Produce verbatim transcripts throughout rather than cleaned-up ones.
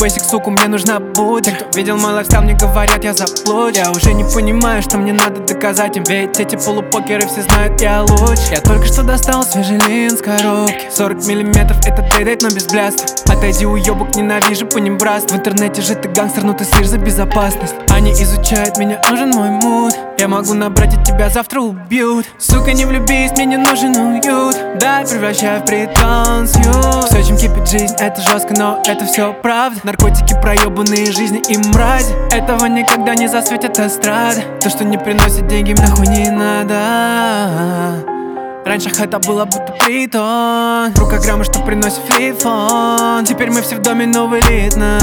basic, сука, мне нужна будь. Те, кто видел мой лайфстайл, мне говорят, я заблуд. Я уже не понимаю, что мне надо доказать им, ведь эти полупокеры все знают, я луч. Я только что достал свежий лин с коробки. Сорок миллиметров, это дейдейт, но без блядства. Отойди, уёбок, ненавижу по ним братство. В интернете же ты гангстер, но ты слишь за безопасность. Они изучают меня, нужен мой муд. Я могу набрать, и тебя завтра убьют. Сука, не влюбись, мне не нужен уют. Дай, превращай в претензию. Все, чем кипит жизнь, это жестко, но это все правда. Наркотики, проебанные жизни и мрази. Этого никогда не засветят эстрады. То, что не приносит деньги, нахуй не надо. Раньше это было будто притон. Рука грамма, что приносит флифон. Теперь мы все в доме, но в элитном.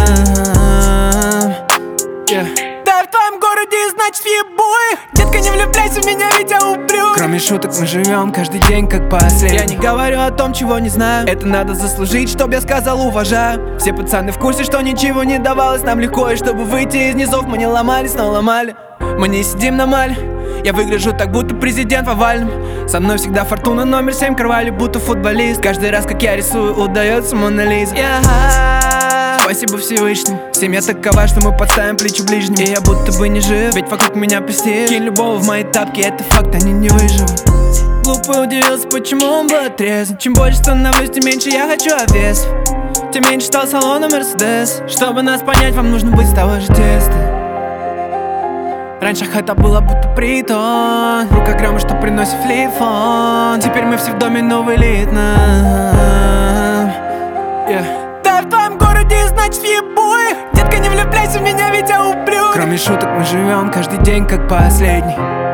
yeah. Да, в твоем городе, значит, ебуй. Детка, не влюбляйся в меня, ведь я убью. Кроме шуток мы живем каждый день как последний. Я не говорю о том, чего не знаю. Это надо заслужить, чтоб я сказал уважаю. Все пацаны в курсе, что ничего не давалось нам легко. И чтобы выйти из низов, мы не ломались, но ломали. Мы не сидим на мале. Я выгляжу так, будто президент в овальном. Со мной всегда фортуна номер семь, Карвали, будто футболист. Каждый раз, как я рисую, удается Мона Лиза. yeah. Спасибо Всевышнему. Семья такова, что мы подставим плечи ближним. И я будто бы не жив, ведь вокруг меня престиж. Кинь любого в мои тапки, это факт, они не выживут. Глупо удивился, почему он был отрезан. Чем больше становлюсь, тем меньше я хочу обвес. Тем меньше стал салоном Мерседес. Чтобы нас понять, вам нужно быть с того же теста. Раньше это было будто притон. Рука грамма, что приносит флифон. Теперь мы все в доме, но в элитном. yeah. Да, в твоем городе, значит, ебуй. Детка, не влюбляйся в меня, ведь я убью. Кроме шуток мы живем каждый день как последний.